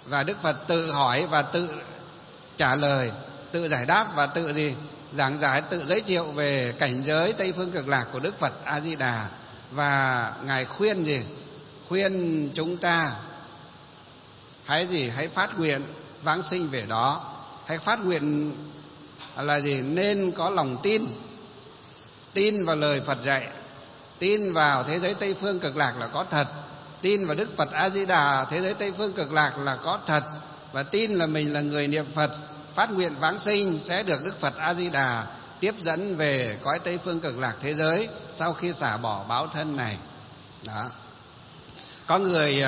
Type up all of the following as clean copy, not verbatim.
Và Đức Phật tự hỏi và tự trả lời, tự giải đáp và tự giảng giải, tự giới thiệu về cảnh giới Tây Phương Cực Lạc của Đức Phật A Di Đà. Và ngài khuyên khuyên chúng ta hãy phát nguyện vãng sinh về đó, hãy phát nguyện là nên có lòng tin vào lời Phật dạy, tin vào thế giới Tây Phương Cực Lạc là có thật, tin vào Đức Phật A Di Đà thế giới Tây Phương Cực Lạc là có thật, và tin là mình là người niệm Phật phát nguyện vãng sinh sẽ được Đức Phật A Di Đà tiếp dẫn về cõi Tây Phương Cực Lạc thế giới sau khi xả bỏ báo thân này. Đó. Có người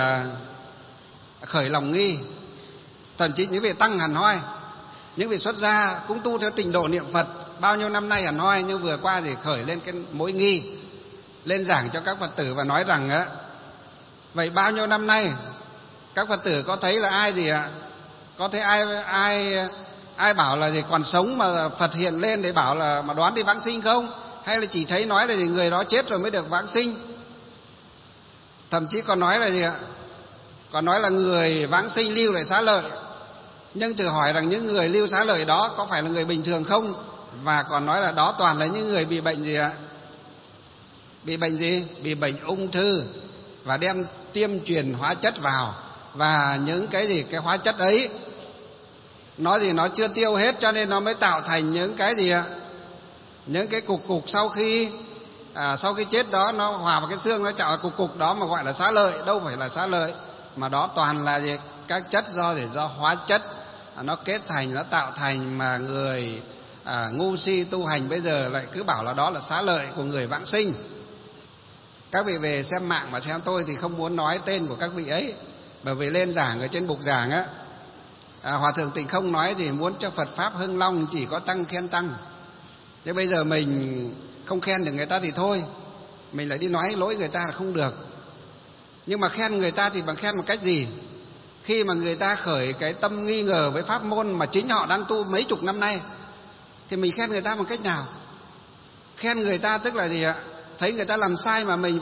khởi lòng nghi, thậm chí những vị tăng hẳn hoi, những vị xuất gia cũng tu theo trình độ niệm Phật bao nhiêu năm nay hẳn hoi, nhưng vừa qua thì khởi lên cái mối nghi, lên giảng cho các Phật tử và nói rằng vậy bao nhiêu năm nay các Phật tử có thấy là ai có thấy ai bảo là còn sống mà Phật hiện lên để bảo là mà đoán đi vãng sinh không? Hay là chỉ thấy nói là người đó chết rồi mới được vãng sinh? Thậm chí còn nói là còn nói là người vãng sinh lưu lại xá lợi. Nhưng thử hỏi rằng những người lưu xá lợi đó có phải là người bình thường không? Và còn nói là đó toàn là những người bị bệnh Bị bệnh gì? Bị bệnh ung thư, và đem tiêm truyền hóa chất vào, và những cái hóa chất ấy nó chưa tiêu hết, cho nên nó mới tạo thành những cái những cái cục sau khi chết đó, nó hòa vào cái xương, nó tạo cục đó mà gọi là xá lợi. Đâu phải là xá lợi, mà đó toàn là các chất do hóa chất nó kết thành, nó tạo thành, mà người ngu si tu hành bây giờ lại cứ bảo là đó là xá lợi của người vãng sinh. Các vị về xem mạng mà xem tôi thì không muốn nói tên của các vị ấy, bởi vì lên giảng ở trên bục giảng Hòa thượng Tịnh Không nói thì muốn cho Phật pháp hưng long chỉ có tăng khen tăng. Thế bây giờ mình không khen được người ta thì thôi, mình lại đi nói lỗi người ta là không được. Nhưng mà khen người ta thì bằng khen một cách gì? Khi mà người ta khởi cái tâm nghi ngờ với pháp môn mà chính họ đang tu mấy chục năm nay, thì mình khen người ta bằng cách nào? Khen người ta tức là thấy người ta làm sai mà mình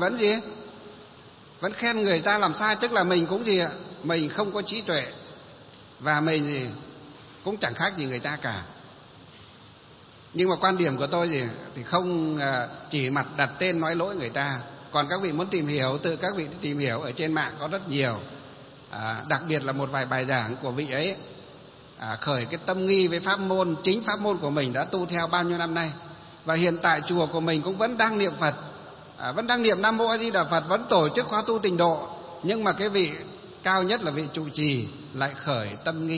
vẫn khen người ta làm sai, tức là mình cũng mình không có trí tuệ, và mình cũng chẳng khác gì người ta cả. Nhưng mà quan điểm của tôi thì không chỉ mặt đặt tên nói lỗi người ta. Còn các vị muốn tìm hiểu, tự các vị tìm hiểu, ở trên mạng có rất nhiều, đặc biệt là một vài bài giảng của vị ấy khởi cái tâm nghi với pháp môn, chính pháp môn của mình đã tu theo bao nhiêu năm nay. Và hiện tại chùa của mình cũng vẫn đang niệm Phật, vẫn đang niệm Nam Mô A Di Đà Phật, vẫn tổ chức khóa tu tịnh độ. Nhưng mà cái vị cao nhất là vị trụ trì lại khởi tâm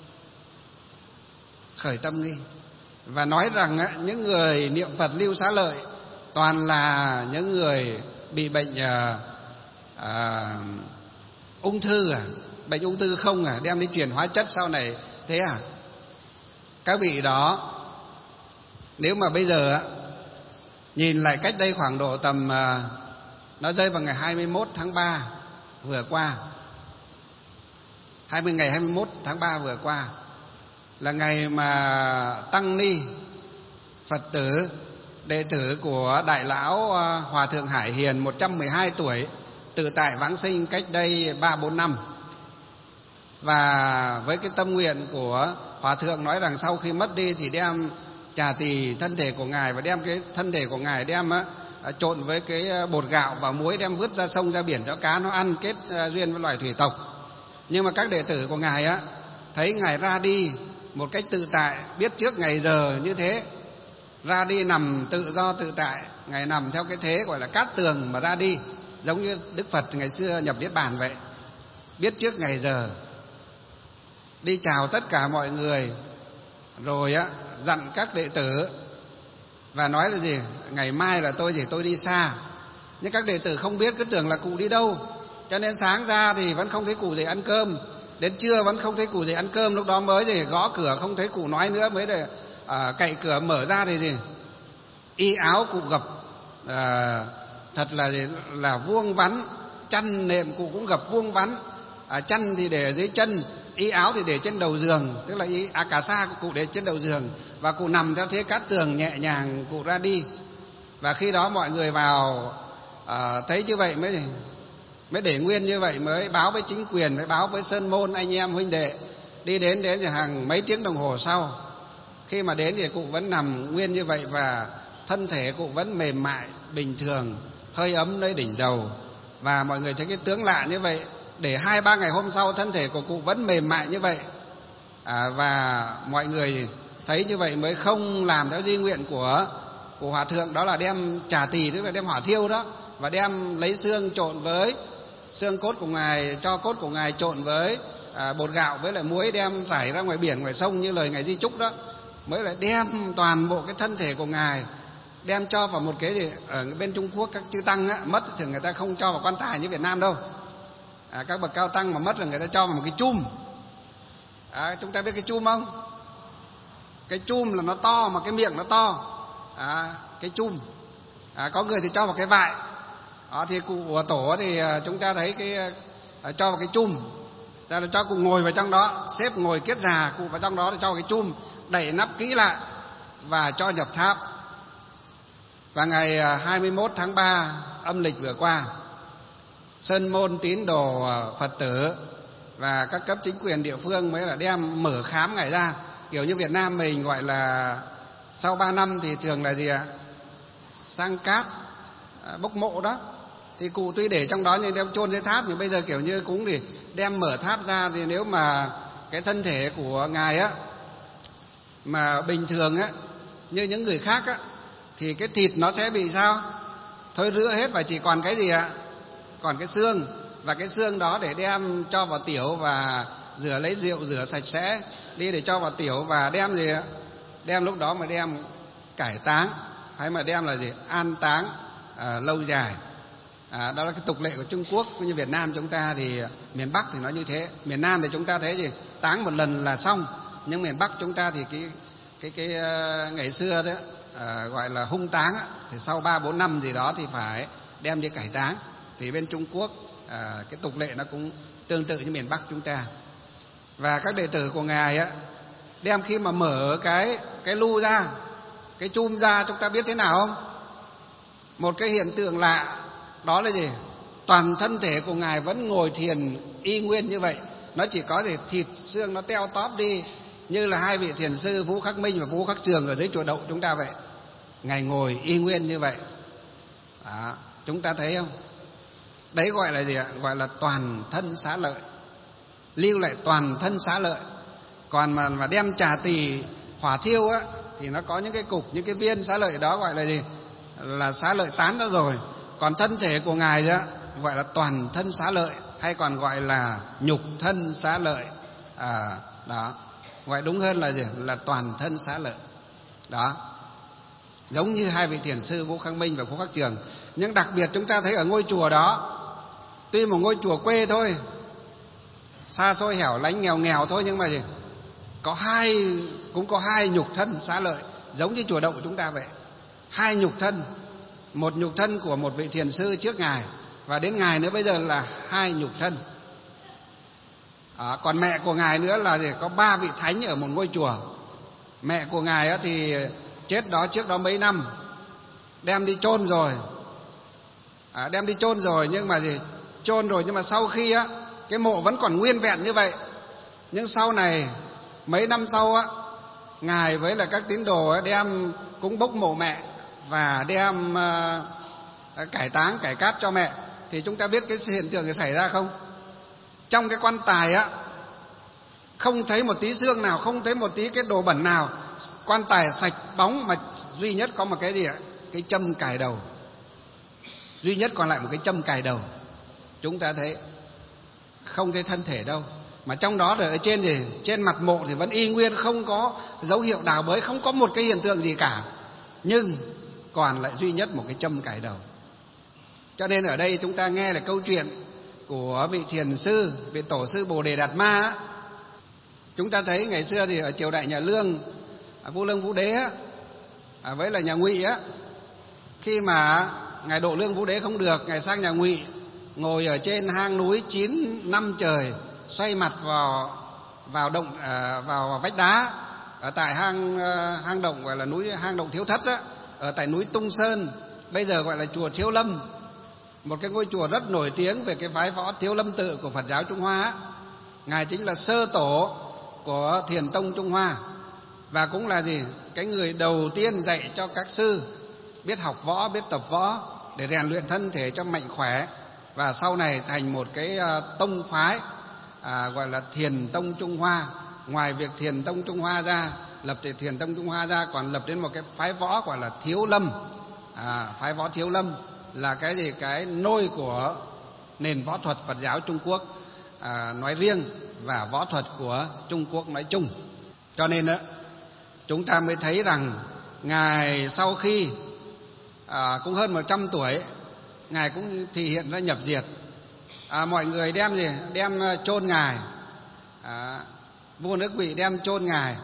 nghi, và nói rằng những người niệm Phật lưu xá lợi toàn là những người bị bệnh ung thư bệnh ung thư không đem đi truyền hóa chất sau này thế Các vị đó nếu mà bây giờ nhìn lại cách đây khoảng độ tầm nó rơi vào ngày 21 tháng 3 vừa qua, ngày 21 tháng 3 vừa qua là ngày mà tăng ni Phật tử đệ tử của Đại lão Hòa thượng Hải Hiền 112 tuổi tự tại vãng sinh cách đây 3-4 năm. Và với cái tâm nguyện của Hòa thượng nói rằng sau khi mất đi thì đem trà tỳ thân thể của ngài, và đem cái thân thể của ngài đem trộn với cái bột gạo và muối, đem vứt ra sông ra biển cho cá nó ăn, kết duyên với loài thủy tộc. Nhưng mà các đệ tử của ngài thấy ngài ra đi một cách tự tại, biết trước ngày giờ như thế, ra đi nằm tự do tự tại. Ngài nằm theo cái thế gọi là cát tường mà ra đi, giống như Đức Phật ngày xưa nhập Niết Bàn vậy, biết trước ngày giờ, đi chào tất cả mọi người, rồi dặn các đệ tử và nói là ngày mai là tôi đi xa. Nhưng các đệ tử không biết, cứ tưởng là cụ đi đâu, cho nên sáng ra thì vẫn không thấy cụ dậy ăn cơm, đến trưa vẫn không thấy cụ dậy ăn cơm. Lúc đó mới gõ cửa không thấy cụ nói nữa, mới để cậy cửa mở ra thì y áo cụ gập thật là vuông vắn, chăn nệm cụ cũng gập vuông vắn, chăn thì để ở dưới chân, y áo thì để trên đầu giường, tức là cà sa của cụ để trên đầu giường, và cụ nằm theo thế cát tường nhẹ nhàng cụ ra đi. Và khi đó mọi người vào thấy như vậy mới để nguyên như vậy, mới báo với chính quyền, mới báo với sơn môn anh em huynh đệ. Đi đến thì hàng mấy tiếng đồng hồ sau, khi mà đến thì cụ vẫn nằm nguyên như vậy, và thân thể cụ vẫn mềm mại bình thường, hơi ấm nơi đỉnh đầu. Và mọi người thấy cái tướng lạ như vậy, để 2-3 ngày hôm sau thân thể của cụ vẫn mềm mại như vậy. Và mọi người thấy như vậy mới không làm theo di nguyện của hòa thượng, đó là đem trà tỳ, tức là đem hỏa thiêu đó, và đem lấy xương trộn với xương cốt của ngài, cho cốt của ngài trộn với bột gạo với lại muối, đem rải ra ngoài biển ngoài sông như lời ngài di chúc đó. Mới lại đem toàn bộ cái thân thể của ngài đem cho vào một cái gì ở bên Trung Quốc các chư tăng á, mất thì người ta không cho vào quan tài như Việt Nam đâu. Các bậc cao tăng mà mất là người ta cho vào một cái chum. Chúng ta biết cái chum không? Cái chum là nó to mà cái miệng nó to. Cái chum. Có người thì cho vào cái vại. Thì cụ tổ thì chúng ta thấy cái cho vào cái chum, ta là cho cụ ngồi vào trong đó, xếp ngồi kiết già, cụ vào trong đó thì cho vào cái chum, đậy nắp kỹ lại và cho nhập tháp. Và ngày 21 tháng 3 âm lịch vừa qua, sơn môn tín đồ Phật tử và các cấp chính quyền địa phương mới là đem mở khám ngài ra. Kiểu như Việt Nam mình gọi là sau 3 năm thì thường là gì ạ? Sang cát, bốc mộ đó. Thì cụ tuy để trong đó nhưng đem chôn dưới tháp, nhưng bây giờ kiểu như cúng thì đem mở tháp ra. Thì nếu mà cái thân thể của ngài á mà bình thường á như những người khác á, thì cái thịt nó sẽ bị sao? Thôi rữa hết và chỉ còn cái gì ạ? Còn cái xương. Và cái xương đó để đem cho vào tiểu và rửa, lấy rượu rửa sạch sẽ đi để cho vào tiểu, và đem gì ạ? Đem lúc đó mà đem cải táng, hay mà đem là gì? An táng lâu dài. Đó là cái tục lệ của Trung Quốc. Như Việt Nam chúng ta thì miền Bắc thì nó như thế. Miền Nam thì chúng ta thấy gì? Táng một lần là xong. Nhưng miền Bắc chúng ta thì cái ngày xưa đó gọi là hung táng á, thì sau 3-4 năm gì đó thì phải đem đi cải táng. Thì bên Trung Quốc cái tục lệ nó cũng tương tự như miền Bắc chúng ta. Và các đệ tử của ngài á, đem khi mà mở cái lu ra, cái chum ra, chúng ta biết thế nào không? Một cái hiện tượng lạ, đó là gì? Toàn thân thể của ngài vẫn ngồi thiền y nguyên như vậy. Nó chỉ có gì thịt xương nó teo tóp đi, như là hai vị thiền sư Vũ Khắc Minh và Vũ Khắc Trường ở dưới chùa Đậu chúng ta vậy. Ngài ngồi y nguyên như vậy. Chúng ta thấy không? Đấy gọi là gì ạ? Gọi là toàn thân xá lợi, lưu lại toàn thân xá lợi. Còn mà đem trà tỳ hỏa thiêu á, thì nó có những cái cục, những cái viên xá lợi đó gọi là gì? Là xá lợi tán ra rồi. Còn thân thể của ngài đó gọi là toàn thân xá lợi, hay còn gọi là nhục thân xá lợi. Đó, gọi đúng hơn là gì? Là toàn thân xá lợi. Đó, giống như hai vị thiền sư Vũ Khắc Minh và Vũ Khắc Trường. Nhưng đặc biệt chúng ta thấy ở ngôi chùa đó, tuy một ngôi chùa quê thôi, xa xôi hẻo lánh nghèo nghèo thôi, nhưng mà gì? Cũng có hai nhục thân xá lợi, giống như chùa Đậu chúng ta vậy. Hai nhục thân, một nhục thân của một vị thiền sư trước ngài, và đến ngài nữa bây giờ là hai nhục thân. Còn mẹ của ngài nữa là gì? Có 3 vị thánh ở một ngôi chùa. Mẹ của ngài thì chết đó trước đó mấy năm, đem đi chôn rồi. Đem đi chôn rồi, nhưng mà gì? Chôn rồi nhưng mà sau khi á, cái mộ vẫn còn nguyên vẹn như vậy. Nhưng sau này mấy năm sau á, ngài với là các tín đồ đem cúng bốc mộ mẹ và đem cải táng, cải cát cho mẹ. Thì chúng ta biết cái hiện tượng này xảy ra không? Trong cái quan tài á, không thấy một tí xương nào, không thấy một tí cái đồ bẩn nào. Quan tài sạch bóng, mà duy nhất có một cái gì ạ? Cái châm cài đầu. Duy nhất còn lại một cái châm cài đầu. Chúng ta thấy không thấy thân thể đâu. Mà trong đó ở trên gì? Trên mặt mộ thì vẫn y nguyên, không có dấu hiệu đào bới, không có một cái hiện tượng gì cả. Nhưng còn lại duy nhất một cái châm cài đầu. Cho nên ở đây chúng ta nghe là câu chuyện của vị thiền sư, vị tổ sư Bồ Đề Đạt Ma. Chúng ta thấy ngày xưa thì ở triều đại nhà Lương, Vua Lương Vũ Đế với là nhà Ngụy á, khi mà ngài độ Lương Vũ Đế không được, ngài sang nhà Ngụy, ngồi ở trên hang núi 9 năm trời, xoay mặt vào động, vào vách đá ở tại hang động gọi là núi hang động Thiếu Thất á, ở tại núi Tung Sơn, bây giờ gọi là chùa Thiếu Lâm. một cái ngôi chùa rất nổi tiếng về cái phái võ Thiếu Lâm Tự của Phật giáo Trung Hoa. Ngài chính là sơ tổ của Thiền tông Trung Hoa, và cũng là gì, cái người đầu tiên dạy cho các sư biết học võ, biết tập võ để rèn luyện thân thể cho mạnh khỏe, và sau này thành một cái tông phái gọi là Thiền tông Trung Hoa. Ngoài việc Thiền tông Trung Hoa ra, lập Thiền tông Trung Hoa ra, còn lập đến một cái phái võ gọi là Thiếu Lâm. Phái võ Thiếu Lâm là cái gì? Cái nôi của nền võ thuật Phật giáo Trung Quốc nói riêng và võ thuật của Trung Quốc nói chung. Cho nên đó, chúng ta mới thấy rằng Ngài sau khi cũng hơn 100 tuổi, Ngài cũng thể hiện ra nhập diệt. Mọi người đem gì? Đem chôn Ngài. Vua nước Ngụy đem chôn Ngài,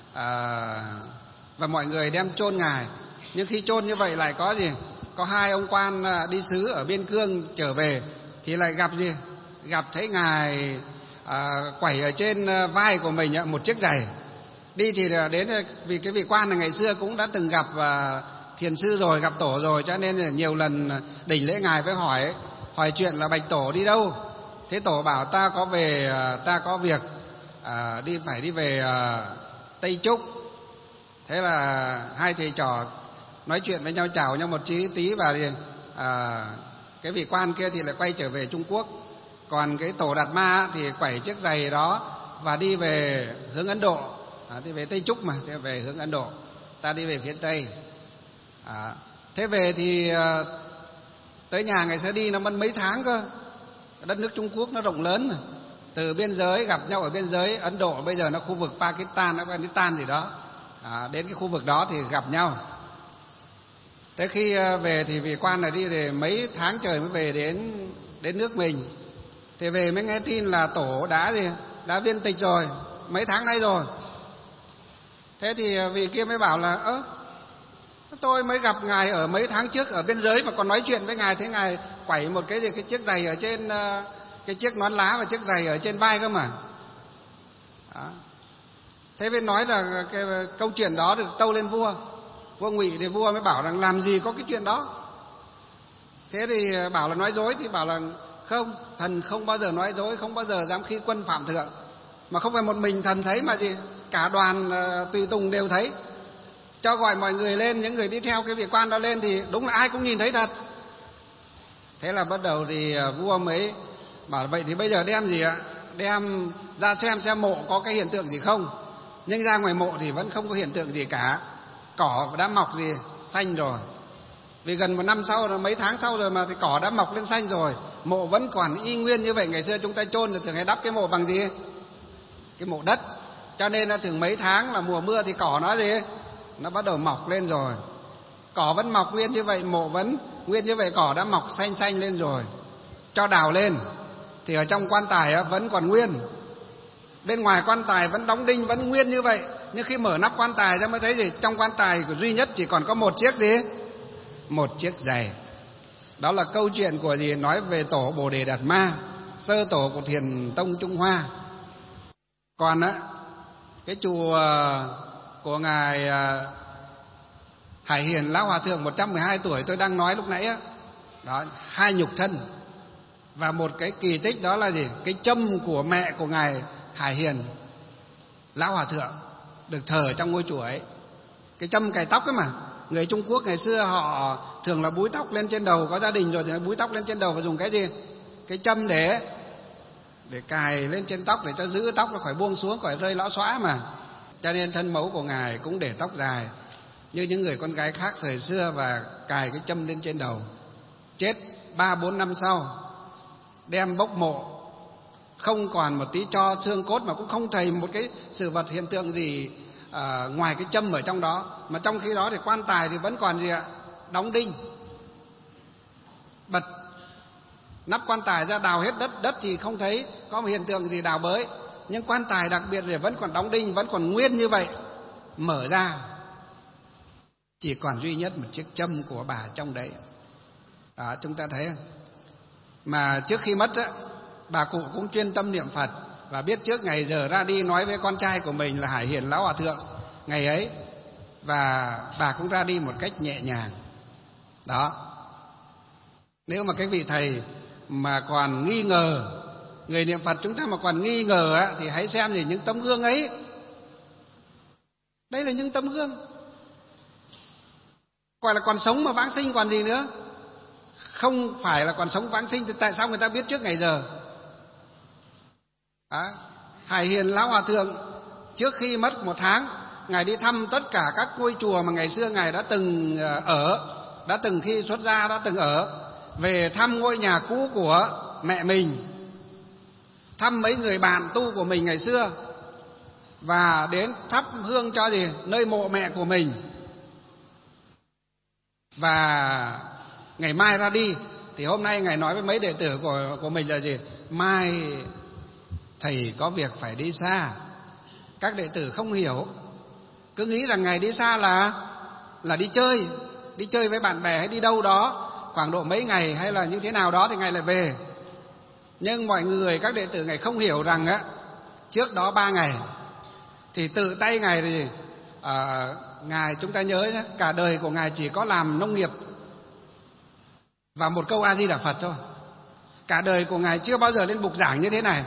và mọi người đem chôn Ngài. Nhưng khi chôn như vậy lại có gì? Có hai ông quan đi sứ ở Biên Cương trở về thì lại gặp gì? Gặp thấy Ngài quẩy ở trên vai của mình một chiếc giày. Đi thì đến vì cái vị quan này ngày xưa cũng đã từng gặp thiền sư rồi, gặp tổ rồi, cho nên là nhiều lần đỉnh lễ Ngài với hỏi chuyện là bạch tổ đi đâu. Thế tổ bảo ta có việc phải đi về Tây Trúc. Thế là hai thầy trò nói chuyện với nhau, chào nhau một tí và cái vị quan kia thì lại quay trở về Trung Quốc. Còn cái tổ Đạt Ma thì quẩy chiếc giày đó và đi về hướng Ấn Độ. Đi về Tây Trúc mà, thì về hướng Ấn Độ, ta đi về phía Tây. Thế về thì tới nhà ngày sẽ đi nó mất mấy tháng cơ. Đất nước Trung Quốc nó rộng lớn, từ biên giới gặp nhau ở biên giới Ấn Độ, bây giờ nó khu vực Pakistan, Afghanistan gì đó, đến cái khu vực đó thì gặp nhau. Thế khi về thì vị quan này đi thì mấy tháng trời mới về đến nước mình. Thì về mới nghe tin là tổ đã viên tịch rồi, mấy tháng nay rồi. Thế thì vị kia mới bảo là tôi mới gặp Ngài ở mấy tháng trước ở biên giới mà còn nói chuyện với Ngài, thế Ngài quẩy một cái chiếc giày ở trên cái chiếc nón lá và chiếc giày ở trên vai cơ mà. Thế mới nói là cái câu chuyện đó được tâu lên vua Ngụy, thì vua mới bảo rằng làm gì có cái chuyện đó. Thế thì bảo là nói dối, thì bảo là không, thần không bao giờ nói dối, không bao giờ dám khi quân phạm thượng. Mà không phải một mình thần thấy mà gì, cả đoàn tùy tùng đều thấy. Cho gọi mọi người lên, những người đi theo cái vị quan đó lên thì đúng là ai cũng nhìn thấy thật. Thế là bắt đầu thì vua mới bảo vậy thì bây giờ đem gì ạ? Đem ra xem mộ có cái hiện tượng gì không. Nhưng ra ngoài mộ thì vẫn không có hiện tượng gì cả. Cỏ đã mọc gì xanh rồi. Vì gần một năm sau, mấy tháng sau rồi mà thì cỏ đã mọc lên xanh rồi. Mộ vẫn còn y nguyên như vậy. Ngày xưa chúng ta chôn thì thường hay đắp cái mộ bằng gì? Cái mộ đất. Cho nên là thường mấy tháng là mùa mưa thì cỏ nó gì? Nó bắt đầu mọc lên rồi. Cỏ vẫn mọc nguyên như vậy, mộ vẫn nguyên như vậy, cỏ đã mọc xanh lên rồi. Cho đào lên thì ở trong quan tài vẫn còn nguyên. Bên ngoài quan tài vẫn đóng đinh, vẫn nguyên như vậy. Nhưng khi mở nắp quan tài ra mới thấy gì? Trong quan tài duy nhất chỉ còn có một chiếc gì? Một chiếc giày. Đó là câu chuyện của gì? Nói về tổ Bồ Đề Đạt Ma, sơ tổ của Thiền tông Trung Hoa. Còn cái chùa của Ngài Hải Hiền Lão Hòa Thượng 112 tuổi tôi đang nói lúc nãy đó, hai nhục thân. Và một cái kỳ tích đó là gì? Cái châm của mẹ của Ngài Hải Hiền Lão Hòa Thượng được thờ trong ngôi chùa ấy. Cái châm cài tóc ấy mà. Người Trung Quốc ngày xưa họ thường là búi tóc lên trên đầu, có gia đình rồi thì búi tóc lên trên đầu và dùng cái gì? Cái châm để cài lên trên tóc để cho giữ tóc nó khỏi buông xuống, khỏi rơi lõ xõa mà. Cho nên thân mẫu của Ngài cũng để tóc dài như những người con gái khác thời xưa và cài cái châm lên trên đầu. Chết 3-4 năm sau đem bốc mộ, không còn một tí tro xương cốt mà cũng không thấy một cái sự vật hiện tượng gì ngoài cái châm ở trong đó. Mà trong khi đó thì quan tài thì vẫn còn gì ạ? Đóng đinh. Bật nắp quan tài ra đào hết đất thì không thấy có một hiện tượng gì đào bới. Nhưng quan tài đặc biệt thì vẫn còn đóng đinh, vẫn còn nguyên như vậy. Mở ra chỉ còn duy nhất một chiếc châm của bà trong đấy. Chúng ta thấy không? Mà trước khi mất bà cụ cũng chuyên tâm niệm Phật và biết trước ngày giờ ra đi nói với con trai của mình là Hải Hiền Lão Hòa Thượng ngày ấy, và bà cũng ra đi một cách nhẹ nhàng. Đó. Nếu mà cái vị thầy mà còn nghi ngờ, người niệm Phật chúng ta mà còn nghi ngờ á, thì hãy xem thì những tấm gương ấy. Đây là những tấm gương gọi là còn sống mà vãng sinh còn gì nữa. Không phải là còn sống vãng sinh thì tại sao người ta biết trước ngày giờ? Hải Hiền Lão Hòa Thượng trước khi mất 1 tháng, Ngài đi thăm tất cả các ngôi chùa mà ngày xưa Ngài đã từng ở, đã từng khi xuất gia đã từng ở, về thăm ngôi nhà cũ của mẹ mình, thăm mấy người bạn tu của mình ngày xưa, và đến thắp hương cho gì nơi mộ mẹ của mình. Và ngày mai ra đi thì hôm nay Ngài nói với mấy đệ tử của mình là gì? Mai thầy có việc phải đi xa. Các đệ tử không hiểu, cứ nghĩ rằng Ngài đi xa là đi chơi với bạn bè hay đi đâu đó khoảng độ mấy ngày hay là như thế nào đó thì Ngài lại về. Nhưng mọi người, các đệ tử Ngài không hiểu rằng á, trước đó 3 ngày thì tự tay Ngài thì Ngài, chúng ta nhớ nhé, cả đời của Ngài chỉ có làm nông nghiệp và một câu A Di Đà Phật thôi. Cả đời của Ngài chưa bao giờ lên bục giảng như thế này.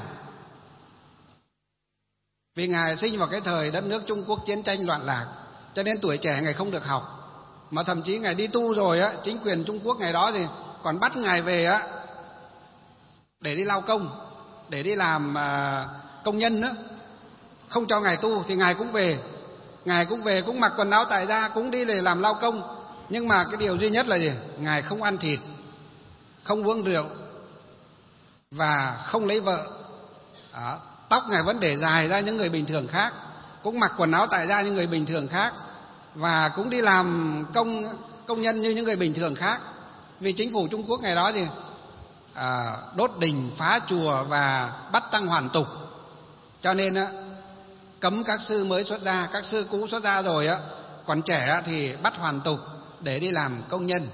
Vì Ngài sinh vào cái thời đất nước Trung Quốc chiến tranh loạn lạc, cho nên tuổi trẻ Ngài không được học. Mà thậm chí Ngài đi tu rồi á, chính quyền Trung Quốc ngày đó thì còn bắt Ngài về á để đi lao công, để đi làm công nhân nữa, không cho Ngài tu thì Ngài cũng về. Ngài cũng về, cũng mặc quần áo tại gia, cũng đi để làm lao công. Nhưng mà cái điều duy nhất là gì? Ngài không ăn thịt, không uống rượu và không lấy vợ. Tóc Ngài vẫn để dài ra những người bình thường khác, cũng mặc quần áo tại gia như người bình thường khác, và cũng đi làm công nhân như những người bình thường khác. Vì chính phủ Trung Quốc ngày đó thì đốt đình, phá chùa và bắt tăng hoàn tục, cho nên cấm các sư mới xuất gia. Các sư cũ xuất gia rồi á, còn trẻ thì bắt hoàn tục để đi làm công nhân.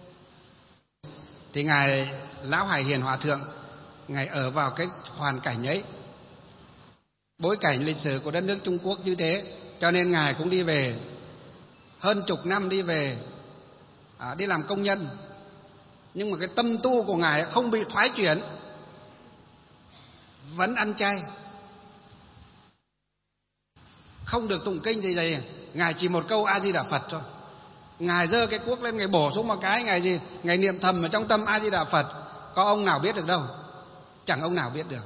Thì Ngài Lão Hải Hiền Hòa Thượng, Ngài ở vào cái hoàn cảnh ấy, bối cảnh lịch sử của đất nước Trung Quốc như thế, cho nên Ngài cũng đi về, hơn chục năm đi về, đi làm công nhân. Nhưng mà cái tâm tu của Ngài không bị thoái chuyển, vẫn ăn chay, không được tụng kinh gì vậy. Ngài chỉ một câu A Di Đà Phật thôi. Ngài giơ cái cuốc lên, Ngài bổ xuống một cái, Ngài gì? Ngài niệm thầm ở trong tâm A Di Đà Phật. Có ông nào biết được đâu, chẳng ông nào biết được,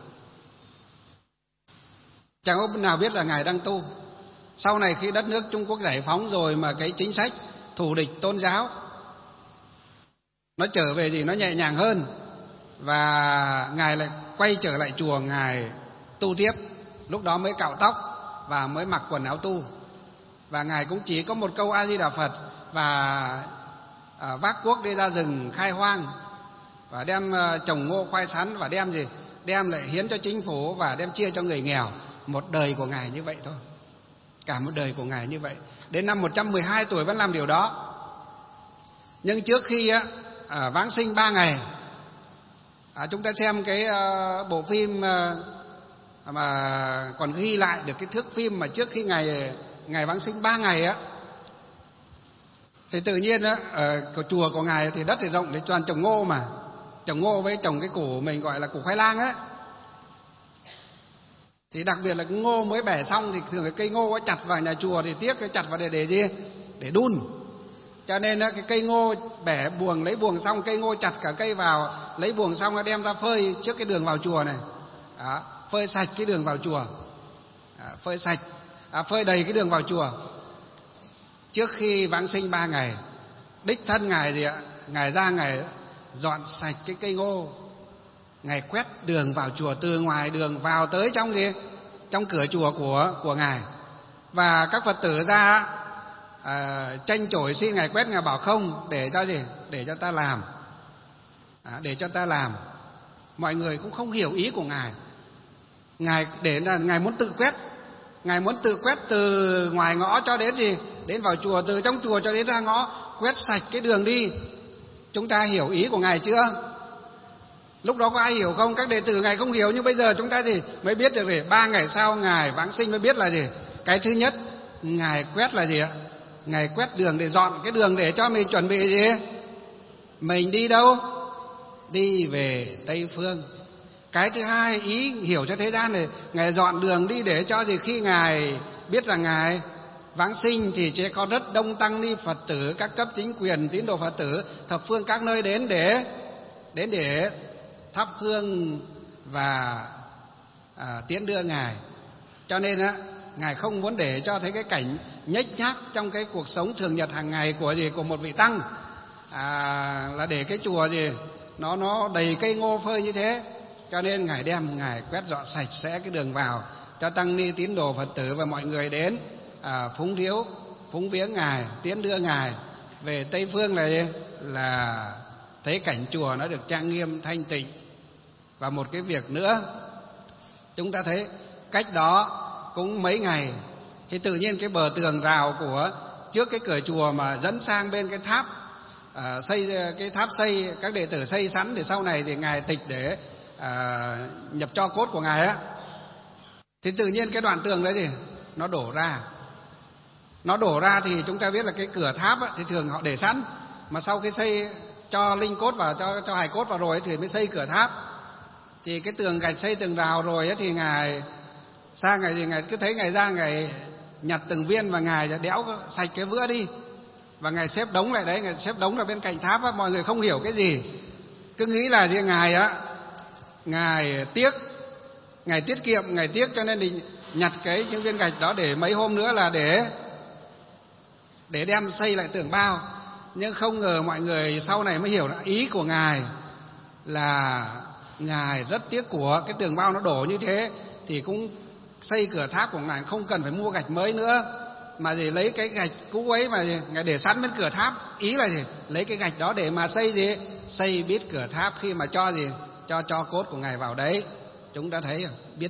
chẳng ông nào biết là Ngài đang tu. Sau này khi đất nước Trung Quốc giải phóng rồi mà cái chính sách thù địch tôn giáo nó trở về gì, nó nhẹ nhàng hơn, và Ngài lại quay trở lại chùa, Ngài tu tiếp. Lúc đó mới cạo tóc và mới mặc quần áo tu. Và Ngài cũng chỉ có một câu A Di Đà Phật, và vác cuốc đi ra rừng khai hoang và đem trồng ngô khoai sắn, và đem gì, đem lại hiến cho chính phủ và đem chia cho người nghèo. Một đời của Ngài như vậy thôi, cả một đời của Ngài như vậy. Đến năm 112 tuổi vẫn làm điều đó. Nhưng trước khi vãng sinh 3 ngày, chúng ta xem cái bộ phim mà còn ghi lại được cái thước phim mà trước khi Ngài vãng sinh 3 ngày á, thì tự nhiên á, ở chùa của Ngài thì đất thì rộng để toàn trồng ngô, mà trồng ngô với trồng cái củ mình gọi là củ khoai lang á. Thì đặc biệt là cái ngô mới bẻ xong thì thường cái cây ngô có chặt vào nhà chùa thì tiếc, cái chặt vào để gì? Để đun. Cho nên cái cây ngô bẻ buồng, lấy buồng xong cây ngô chặt cả cây vào, lấy buồng xong nó đem ra phơi trước cái đường vào chùa này. Phơi sạch cái đường vào chùa, phơi sạch, phơi đầy cái đường vào chùa. Trước khi vãng sinh 3 ngày, đích thân Ngài gì ạ? Ngài ra, Ngài dọn sạch cái cây ngô, Ngài quét đường vào chùa, từ ngoài đường vào tới trong gì? Trong cửa chùa của Ngài. Và các Phật tử ra tranh chổi xin Ngài quét, Ngài bảo không, để cho gì? Để cho ta làm. Để cho ta làm. Mọi người cũng không hiểu ý của Ngài. Ngài để là Ngài muốn tự quét. Ngài muốn tự quét từ ngoài ngõ cho đến gì? Đến vào chùa, từ trong chùa cho đến ra ngõ, quét sạch cái đường đi. Chúng ta hiểu ý của Ngài chưa? Lúc đó có ai hiểu không? Các đệ tử Ngài không hiểu, nhưng bây giờ chúng ta thì mới biết được. 3 ngày sau Ngài vãng sinh mới biết là gì? Cái thứ nhất, Ngài quét là gì ạ? Ngài quét đường để dọn cái đường để cho mình chuẩn bị gì? Mình đi đâu? đi về Tây Phương. Cái thứ hai, ý hiểu cho thế gian này, Ngài dọn đường đi để cho gì? Khi Ngài biết rằng Ngài vãng sinh thì sẽ có rất đông tăng ni Phật tử, các cấp chính quyền, tín đồ Phật tử thập phương các nơi đến để thắp hương và tiễn đưa Ngài. Cho nên á, Ngài không muốn để cho thấy cái cảnh nhếch nhác trong cái cuộc sống thường nhật hàng ngày của một vị tăng, là để cái chùa nó đầy cây ngô phơi như thế. Cho nên Ngài quét dọn sạch sẽ cái đường vào cho tăng ni tín đồ Phật tử và mọi người đến phúng viếng Ngài, tiễn đưa Ngài về Tây Phương. Là thấy cảnh chùa nó được trang nghiêm thanh tịnh. Và một cái việc nữa, chúng ta thấy cách đó cũng mấy ngày thì tự nhiên cái bờ tường rào của trước cái cửa chùa mà dẫn sang bên cái tháp, xây các đệ tử xây sẵn để sau này thì Ngài tịch để nhập tro cốt của Ngài á, thì tự nhiên cái đoạn tường đấy thì nó đổ ra thì chúng ta biết là cái cửa tháp á, thì thường họ để sẵn, mà sau khi xây cho linh cốt vào, cho hài cốt vào rồi ấy, thì mới xây cửa tháp. Thì cái tường gạch xây tường rào rồi ấy, thì Ngài cứ thấy Ngài ra, Ngài nhặt từng viên và Ngài đẽo sạch cái vữa đi, và Ngài xếp đống lại đấy, Ngài xếp đống ở bên cạnh tháp á. Mọi người không hiểu cái gì, cứ nghĩ là Ngài tiết kiệm, Ngài tiếc, cho nên thì nhặt những viên gạch đó để mấy hôm nữa là để đem xây lại tường bao. Nhưng không ngờ mọi người sau này mới hiểu là ý của Ngài là Ngài rất tiếc của cái tường bao nó đổ như thế, thì cũng xây cửa tháp của Ngài không cần phải mua gạch mới nữa, mà lấy cái gạch cũ ấy mà Ngài để sẵn bên cửa tháp. Ý là lấy cái gạch đó để mà xây bít cửa tháp khi mà cho cốt của Ngài vào đấy. Chúng ta thấy biết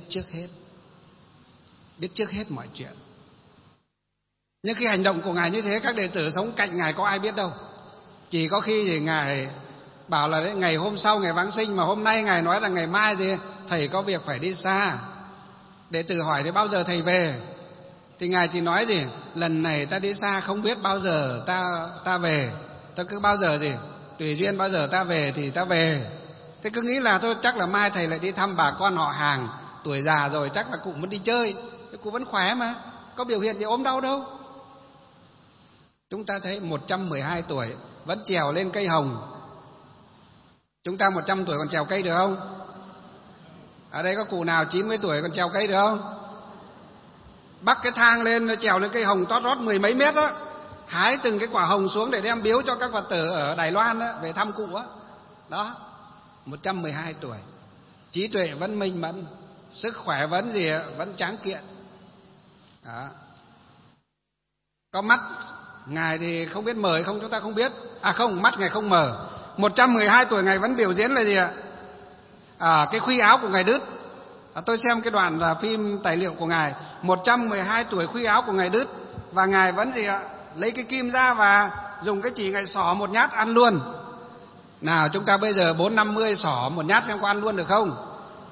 trước hết mọi chuyện. Nhưng khi hành động của Ngài như thế, các đệ tử sống cạnh Ngài có ai biết đâu. Chỉ có khi thì Ngài bảo là ngày hôm sau Ngài vãng sinh, mà hôm nay Ngài nói là ngày mai thầy có việc phải đi xa. Đệ tử hỏi thì bao giờ thầy về? Thì Ngài chỉ nói lần này ta đi xa không biết bao giờ ta về, ta cứ bao giờ tùy duyên bao giờ ta về thì ta về. Thế cứ nghĩ là thôi chắc là mai thầy lại đi thăm bà con họ hàng, tuổi già rồi chắc là cụ vẫn đi chơi, cụ vẫn khỏe mà, có biểu hiện gì ốm đau đâu. Chúng ta thấy 112 tuổi vẫn trèo lên cây hồng. Chúng ta 100 tuổi còn trèo cây được không? Ở đây có cụ nào 90 tuổi còn trèo cây được không? Bắc cái thang lên trèo lên cây hồng tót rót 10 mấy mét đó, hái từng cái quả hồng xuống để đem biếu cho các Phật tử ở Đài Loan đó, về thăm cụ đó. 112 tuổi, trí tuệ vẫn minh mẫn, sức khỏe vẫn tráng kiện đó. Có mắt Ngài thì không biết mờ hay không chúng ta không biết. Không, mắt Ngài không mờ. 112 tuổi Ngài vẫn biểu diễn là cái khuy áo của Ngài đứt. Tôi xem cái đoạn phim tài liệu của Ngài, 112 tuổi khuy áo của Ngài đứt, và Ngài vẫn lấy cái kim ra và dùng cái chỉ Ngài xỏ một nhát ăn luôn. Nào chúng ta bây giờ 4-50 xỏ một nhát xem có ăn luôn được không?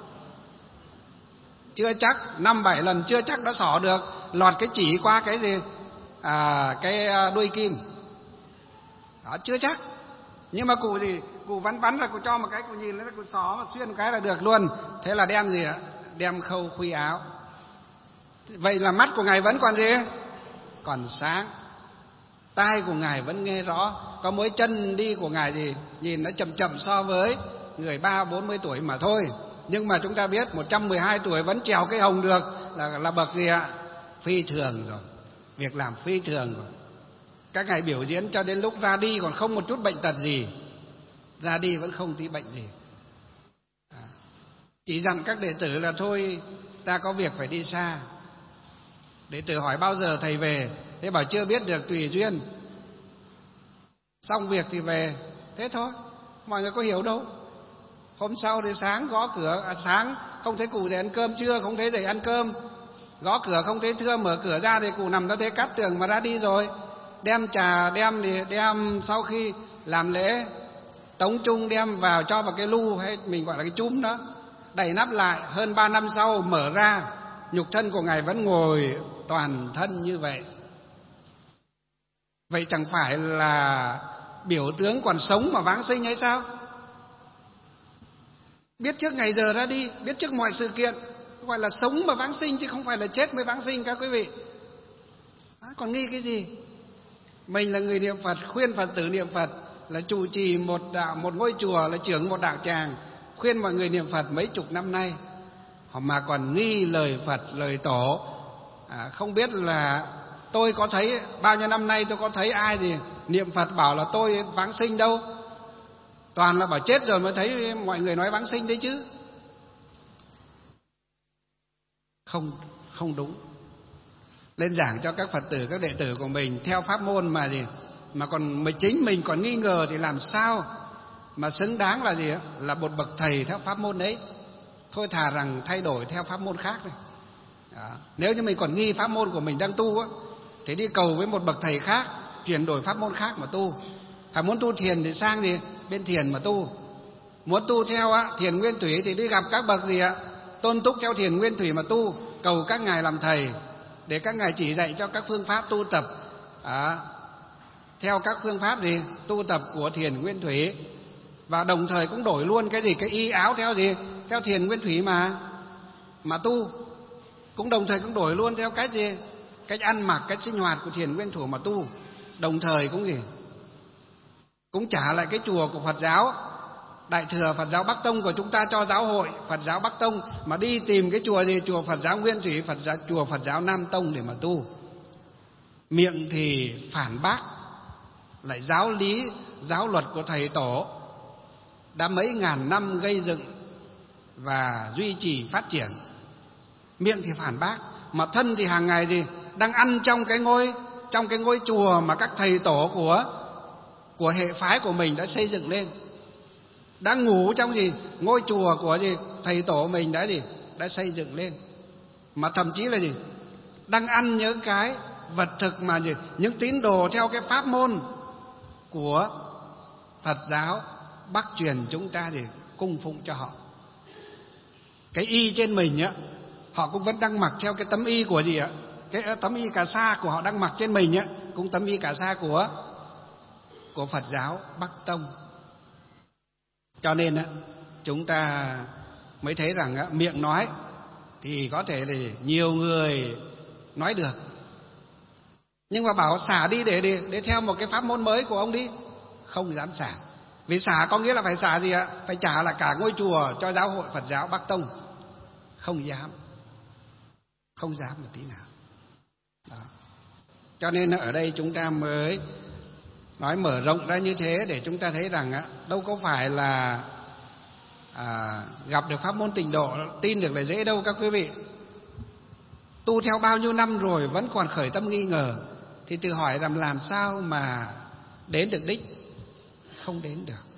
Chưa chắc, 5-7 lần chưa chắc đã xỏ được, lọt cái chỉ qua cái đuôi kim đó, chưa chắc. Nhưng mà cụ bắn là cụ cho một cái, cụ nhìn nó, cụ xỏ mà xuyên một cái là được luôn. Thế là đem khâu khuy áo. Vậy là mắt của Ngài vẫn còn sáng, tai của Ngài vẫn nghe rõ. Có mỗi chân đi của Ngài nhìn nó chậm so với người 30-40 tuổi mà thôi. Nhưng mà chúng ta biết 112 tuổi vẫn trèo cây hồng được là bậc phi thường rồi, việc làm phi thường rồi. Các Ngài biểu diễn cho đến lúc ra đi còn không một chút bệnh tật gì, ra đi vẫn không tí bệnh gì. Chỉ dặn các đệ tử là thôi ta có việc phải đi xa. Đệ tử hỏi bao giờ thầy về, thế bảo chưa biết được, tùy duyên, xong việc thì về, thế thôi. Mọi người có hiểu đâu. Hôm sau thì sáng gõ cửa, sáng không thấy cụ dậy ăn cơm trưa, không thấy dậy ăn cơm, gõ cửa không thấy thưa, mở cửa ra thì cụ nằm đó thế cắt tường mà ra đi rồi. Đem trà đem sau khi làm lễ tống trung đem vào cho vào cái lu, hay mình gọi là cái chúm đó, đậy nắp lại. Hơn 3 năm sau mở ra, nhục thân của Ngài vẫn ngồi toàn thân như vậy. Vậy chẳng phải là biểu tướng còn sống mà vãng sinh hay sao? biết trước ngày giờ ra đi, biết trước mọi sự kiện, gọi là sống mà vãng sinh chứ không phải là chết mới vãng sinh các quý vị. Còn nghi cái gì? Mình là người niệm Phật, khuyên Phật tử niệm Phật, là trụ trì một ngôi chùa, là trưởng một đạo tràng, khuyên mọi người niệm Phật mấy chục năm nay, mà còn nghi lời Phật, lời Tổ. Không biết là tôi có thấy bao nhiêu năm nay tôi có thấy ai gì niệm Phật bảo là tôi vãng sinh đâu. Toàn là bảo chết rồi mới thấy mọi người nói vãng sinh đấy chứ. Không đúng. Lên giảng cho các Phật tử, các đệ tử của mình theo pháp môn mà gì mà còn chính mình còn nghi ngờ thì làm sao mà xứng đáng là gì là một bậc thầy theo pháp môn đấy. Thôi thà rằng thay đổi theo pháp môn khác này. Đó. Nếu như mình còn nghi pháp môn của mình đang tu á, thì đi cầu với một bậc thầy khác, chuyển đổi pháp môn khác mà tu. Muốn tu thiền thì sang gì bên thiền mà tu. Muốn tu theo thiền nguyên thủy thì đi gặp các bậc gì tôn túc theo thiền nguyên thủy mà tu, cầu các ngài làm thầy để các ngài chỉ dạy cho các phương pháp tu tập theo các phương pháp gì tu tập của thiền nguyên thủy. Và đồng thời cũng đổi luôn cái y áo theo theo thiền nguyên thủy mà tu. Cũng đồng thời cũng đổi luôn theo cách ăn mặc, cách sinh hoạt của thiền nguyên thủy mà tu. Đồng thời cũng cũng trả lại cái chùa của Phật giáo Đại thừa Phật giáo Bắc Tông của chúng ta cho giáo hội Phật giáo Bắc Tông, mà đi tìm cái chùa chùa Phật giáo Nguyên Thủy, chùa Phật giáo Nam Tông để mà tu. Miệng thì phản bác lại giáo lý, giáo luật của thầy Tổ đã mấy ngàn năm gây dựng và duy trì phát triển. Miệng thì phản bác, mà thân thì hàng ngày đang ăn trong cái ngôi chùa mà các thầy Tổ của hệ phái của mình đã xây dựng lên, đang ngủ trong ngôi chùa của thầy Tổ mình đã xây dựng lên, mà thậm chí là đang ăn những cái vật thực mà những tín đồ theo cái pháp môn của Phật giáo Bắc truyền chúng ta cung phụng cho họ. Cái y trên mình họ cũng vẫn đang mặc theo cái tấm y của cái tấm y cà sa của họ đang mặc trên mình cũng tấm y cà sa của Phật giáo Bắc Tông. Cho nên chúng ta mới thấy rằng miệng nói thì có thể là nhiều người nói được, nhưng mà bảo xả đi để theo một cái pháp môn mới của ông đi, không dám xả. Vì xả có nghĩa là phải xả phải trả lại cả ngôi chùa cho giáo hội Phật giáo Bắc Tông. Không dám một tí nào. Đó. Cho nên ở đây chúng ta mới nói mở rộng ra như thế để chúng ta thấy rằng đâu có phải là gặp được pháp môn tịnh độ tin được là dễ đâu các quý vị. Tu theo bao nhiêu năm rồi vẫn còn khởi tâm nghi ngờ thì tự hỏi rằng làm sao mà đến được đích? Không đến được.